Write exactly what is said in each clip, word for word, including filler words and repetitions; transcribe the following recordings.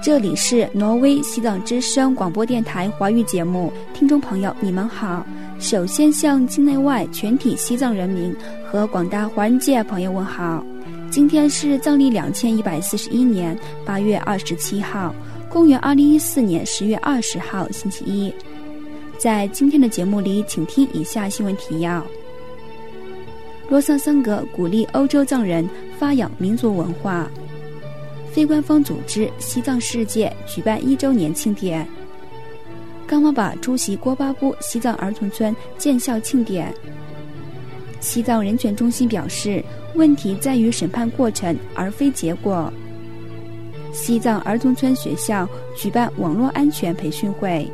这里是挪威西藏之声广播电台华语节目，听众朋友你们好。首先向境内外全体西藏人民和广大华人界朋友问好。今天是藏历两千一百四十一年八月二十七号，公元二零一四年十月二十号星期一。在今天的节目里，请听以下新闻提要。洛桑桑格鼓励欧洲藏人发扬民族文化。非官方组织西藏世界举办一周年庆典。冈玛巴出席郭巴布西藏儿童村建校庆典。西藏人权中心表示，问题在于审判过程而非结果。西藏儿童村学校举办网络安全培训会。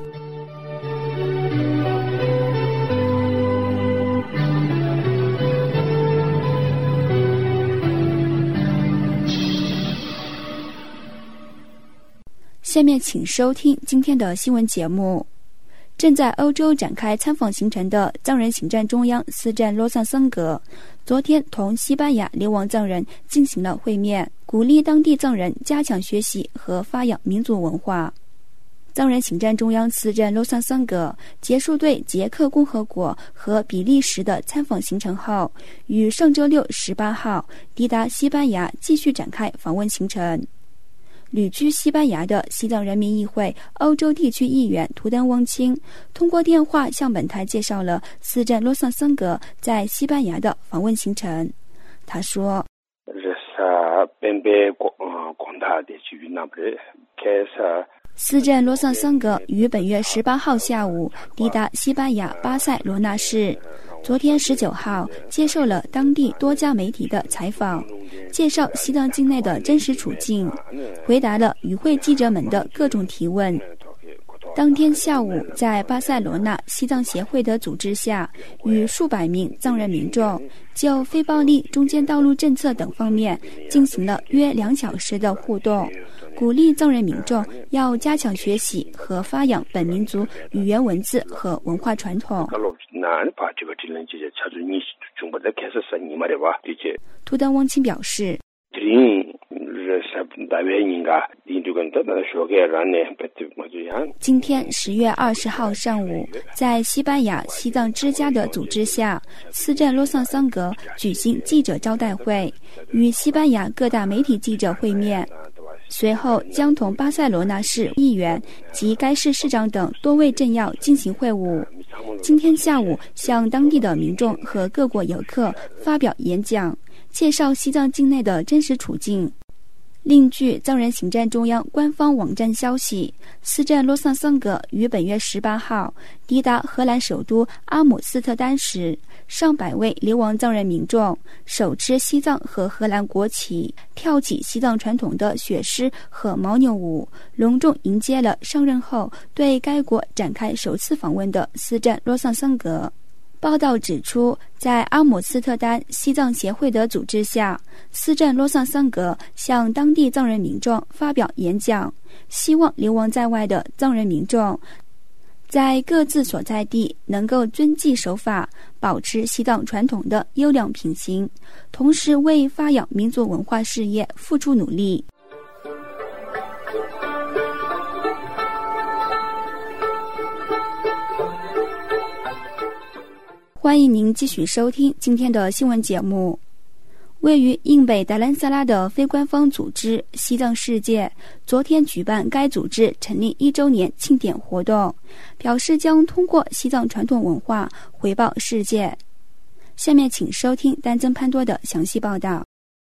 下面请收听今天的新闻节目。正在欧洲展开参访行程的藏人行政中央司站洛桑桑格，昨天同西班牙流亡藏人进行了会面，鼓励当地藏人加强学习和发扬民族文化。藏人行政中央司站洛桑桑格结束对捷克共和国和比利时的参访行程后，于上周六十八号抵达西班牙，继续展开访问行程。旅居西班牙的西藏人民议会欧洲地区议员图登翁钦通过电话向本台介绍了司站洛桑桑格在西班牙的访问行程。他说，司站洛桑桑格于本月十八号下午抵达西班牙巴塞罗那市，昨天十九号接受了当地多家媒体的采访，介绍西藏境内的真实处境，回答了与会记者们的各种提问。当天下午，在巴塞罗那西藏协会的组织下，与数百名藏人民众就非暴力中间道路政策等方面进行了约两小时的互动，鼓励藏人民众要加强学习和发扬本民族语言文字和文化传统。图登翁钦表示，今天十月二十号上午，在西班牙西藏之家的组织下，司站洛桑桑格举行记者招待会，与西班牙各大媒体记者会面，随后将同巴塞罗那市议员及该市市长等多位政要进行会晤。今天下午向当地的民众和各国游客发表演讲，介绍西藏境内的真实处境。另据藏人行政中央官方网站消息，司站洛桑桑格于本月十八号抵达荷兰首都阿姆斯特丹时，上百位流亡藏人民众手持西藏和荷兰国旗，跳起西藏传统的雪狮和牦牛舞，隆重迎接了上任后对该国展开首次访问的司站洛桑桑格。报道指出，在阿姆斯特丹西藏协会的组织下，司站洛桑桑格向当地藏人民众发表演讲，希望流亡在外的藏人民众在各自所在地能够遵纪守法，保持西藏传统的优良品行，同时为发扬民族文化事业付出努力。欢迎您继续收听今天的新闻节目。位于印北达兰萨拉的非官方组织西藏世界昨天举办该组织成立一周年庆典活动，表示将通过西藏传统文化回报世界。下面请收听丹增潘多的详细报道。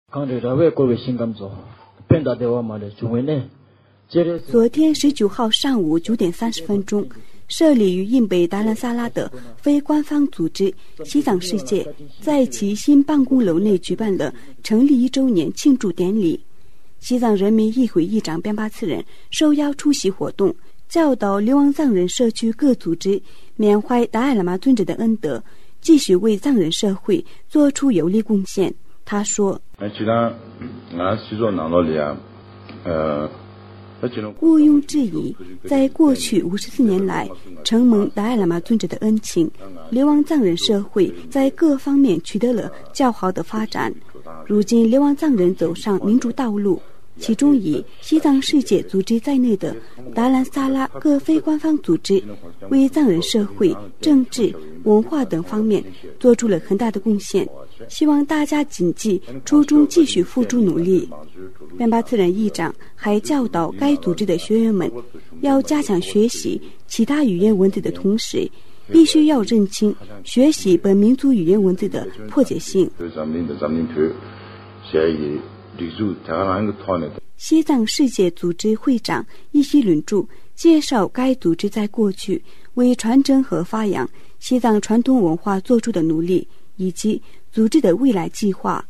昨天十九号上午九点三十分钟，设立于印北达兰萨拉的非官方组织西藏世界在其新办公楼内举办了成立一周年庆祝典礼。西藏人民议会议长边巴次仁受邀出席活动，教导流亡藏人社区各组织缅怀达赖喇嘛尊者的恩德，继续为藏人社会做出有力贡献。他说，毋庸置疑，在过去五十四年来，承蒙达赖喇嘛尊者的恩情，流亡藏人社会在各方面取得了较好的发展。如今流亡藏人走上民主道路， 其中以西藏世界组织在内的达兰萨拉各非官方组织为藏人社会、政治、文化等方面做出了很大的贡献，希望大家谨记初衷，继续付出努力。班巴次仁议长还教导该组织的学员们，要加强学习其他语言文字的同时，必须要认清学习本民族语言文字的迫切性。西藏世界组织会长伊西伦柱介绍该组织在过去为传承和发扬西藏传统文化做出的努力，以及组织的未来计划。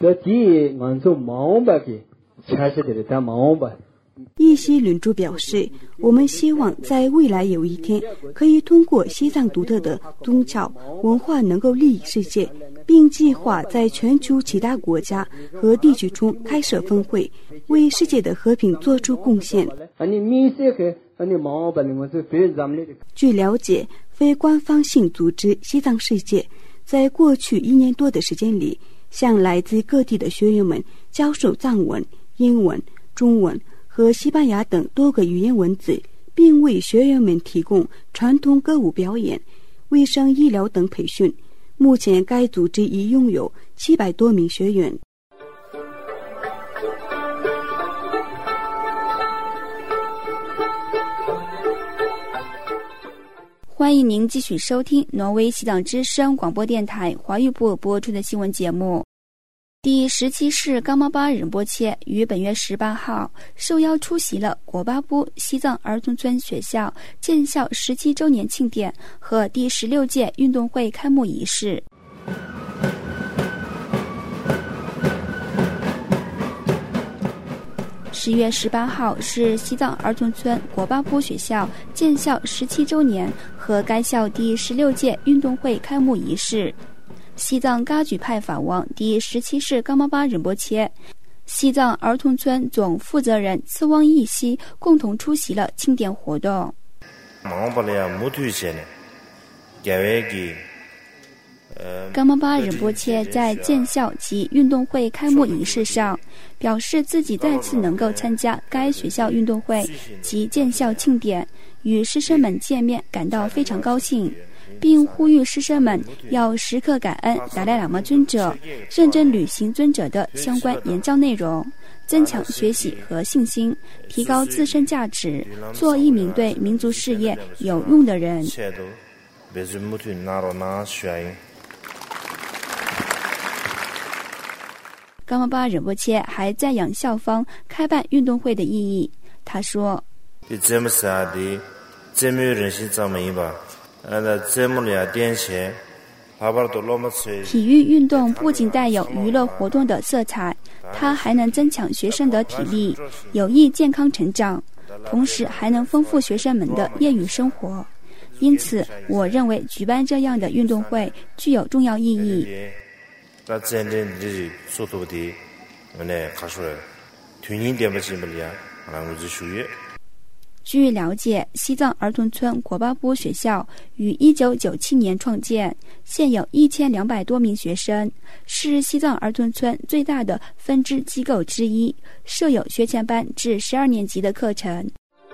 伊西伦柱表示，我们希望在未来有一天可以通过西藏独特的宗教文化能够利益世界，并计划在全球其他国家和地区中开设分会，为世界的和平做出贡献。据了解，非官方性组织西藏世界在过去一年多的时间里，向来自各地的学员们教授藏文、英文、中文和西班牙等多个语言文字，并为学员们提供传统歌舞表演、卫生医疗等培训。目前该组织已拥有七百多名学员。 欢迎您继续收听挪威西藏之声广播电台华语部播出的新闻节目。第十七世冈玛巴仁波切于本月十八号受邀出席了果巴布西藏儿童村学校建校十七周年庆典和第十六届运动会开幕仪式。十月十八号是西藏儿童村果巴布学校建校十七周年和该校第十六届运动会开幕仪式。西藏噶举派法王第十七世冈玛巴仁波切、西藏儿童村总负责人次旺义熙共同出席了庆典活动。冈玛巴仁波切在建校及运动会开幕仪式上表示，自己再次能够参加该学校运动会及建校庆典，与师生们见面感到非常高兴，并呼吁师生们要时刻感恩达赖喇嘛尊者，认真履行尊者的相关言教内容，增强学习和信心，提高自身价值，做一名对民族事业有用的人。冈玛巴仁波切还赞扬校方开办运动会的意义。他说，体育运动不仅带有娱乐活动的色彩，它还能增强学生的体力，有益健康成长，同时还能丰富学生们的业余生活。因此，我认为举办这样的运动会具有重要意义。据了解，西藏儿童村果巴布学校于一九九七年创建，现有一千两百多名学生，是西藏儿童村最大的分支机构之一，设有学前班至十二年级的课程。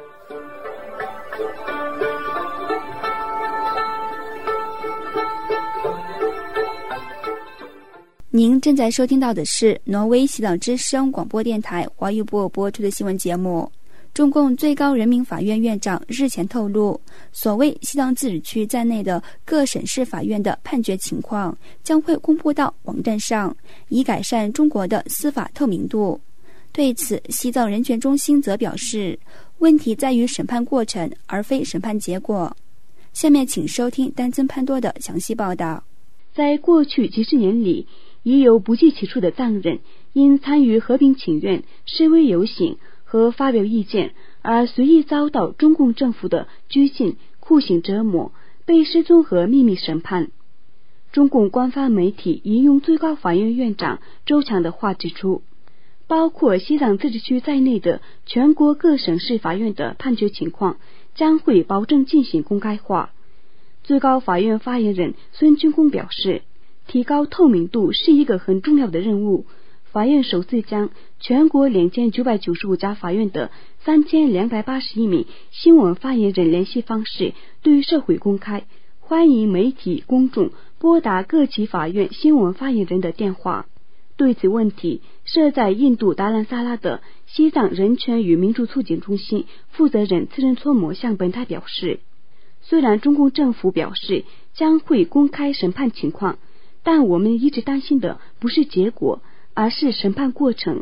您正在收听到的是挪威西藏之声广播电台华语部播出的新闻节目。中共最高人民法院院长日前透露，所谓西藏自治区在内的各省市法院的判决情况将会公布到网站上，以改善中国的司法透明度。对此，西藏人权中心则表示，问题在于审判过程，而非审判结果。下面请收听丹增潘多的详细报道。 在过去几十年里，已有不计其数的藏人因参与和平请愿、示威游行和发表意见而随意遭到中共政府的拘禁、酷刑折磨，被失踪和秘密审判。中共官方媒体引用最高法院院长周强的话指出，包括西藏自治区在内的全国各省市法院的判决情况将会保证进行公开化。最高法院发言人孙军功表示，提高透明度是一个很重要的任务， 法院首次将全国两千九百九十五家法院的三千两百八十一名新闻发言人联系方式对社会公开，欢迎媒体公众拨打各级法院新闻发言人的电话。对此问题，设在印度达兰萨拉的西藏人权与民主促进中心负责人次仁措摩向本台表示，虽然中共政府表示将会公开审判情况，但我们一直担心的不是结果，而是审判过程。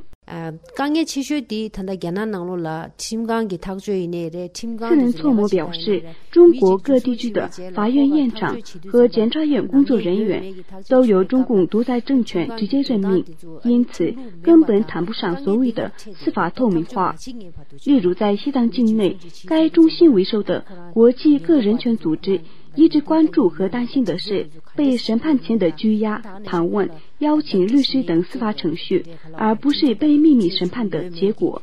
次仁措摩表示，中国各地区的法院院长和检察院工作人员都由中共独裁政权直接任命，因此根本谈不上所谓的司法透明化。例如在西藏境内，该中心为首的国际个人权组织一直关注和担心的是被审判前的拘押、盘问、邀请律师等司法程序，而不是被秘密审判的结果。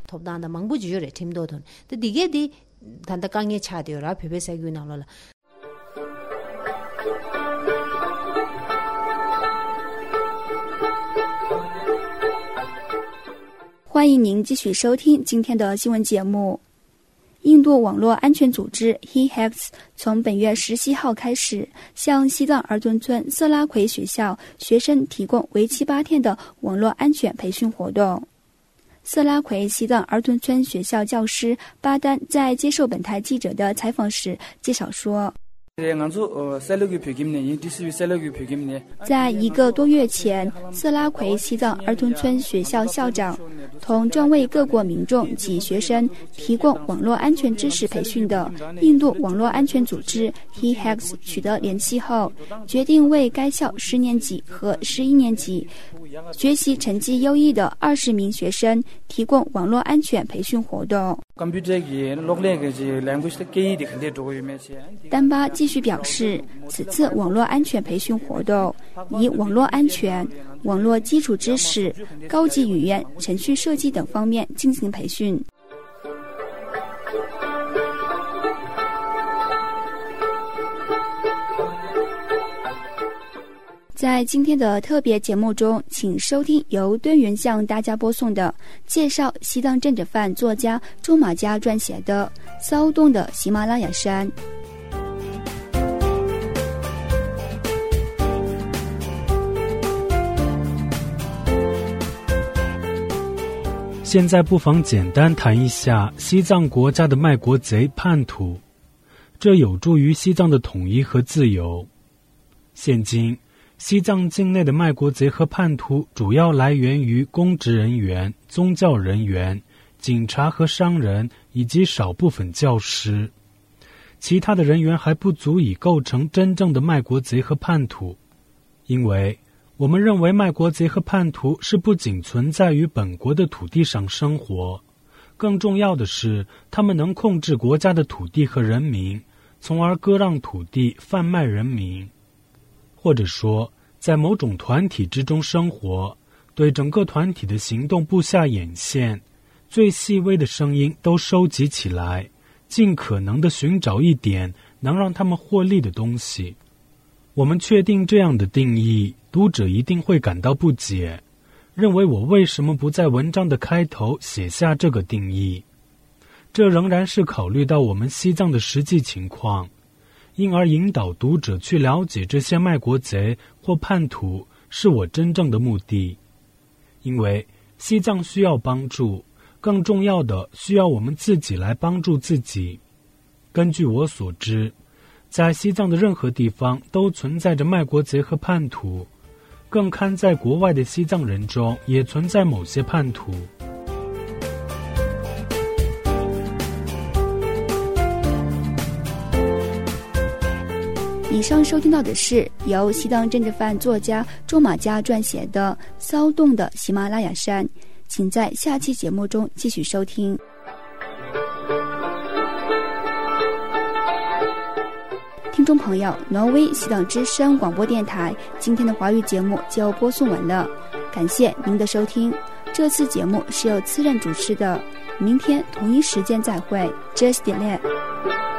欢迎您继续收听今天的新闻节目。印度网络安全组织 H I X 从本月十七号开始，向西藏尔敦村色拉奎学校学生提供为期八天的网络安全培训活动。色拉奎西藏尔敦村学校教师巴丹在接受本台记者的采访时介绍说，在一个多月前，色拉奎西藏儿童村学校校长同专为各国民众及学生提供网络安全知识培训的印度网络安全组织 H I X 取得联系后，决定为该校十年级和十一年级学习成绩优异的二十名学生提供网络安全培训活动。丹巴继续表示，此次网络安全培训活动以网络安全、网络基础知识、高级语言、程序设计等方面进行培训。在今天的特别节目中，请收听由敦元向大家播送的介绍西藏政治犯作家周马家撰写的《骚动的喜马拉雅山》。 现在不妨简单谈一下西藏国家的卖国贼叛徒，这有助于西藏的统一和自由。现今西藏境内的卖国贼和叛徒主要来源于公职人员、宗教人员、警察和商人以及少部分教师，其他的人员还不足以构成真正的卖国贼和叛徒，因为我们认为卖国贼和叛徒是不仅存在于本国的土地上生活，更重要的是他们能控制国家的土地和人民，从而割让土地、贩卖人民。或者说，在某种团体之中生活，对整个团体的行动布下眼线，最细微的声音都收集起来，尽可能地寻找一点能让他们获利的东西。我们确定这样的定义，读者一定会感到不解，认为我为什么不在文章的开头写下这个定义。这仍然是考虑到我们西藏的实际情况，因而引导读者去了解这些卖国贼或叛徒是我真正的目的。因为西藏需要帮助，更重要的需要我们自己来帮助自己。根据我所知，在西藏的任何地方都存在着卖国贼和叛徒，更看在国外的西藏人中也存在某些叛徒。 以上收听到的是由西藏政治犯作家周马家撰写的《骚动的喜马拉雅山》，请在下期节目中继续收听。听众朋友，挪威西藏之声广播电台今天的华语节目就播送完了，感谢您的收听。这次节目是由次任主持的，明天同一时间再会 ，Just Delay。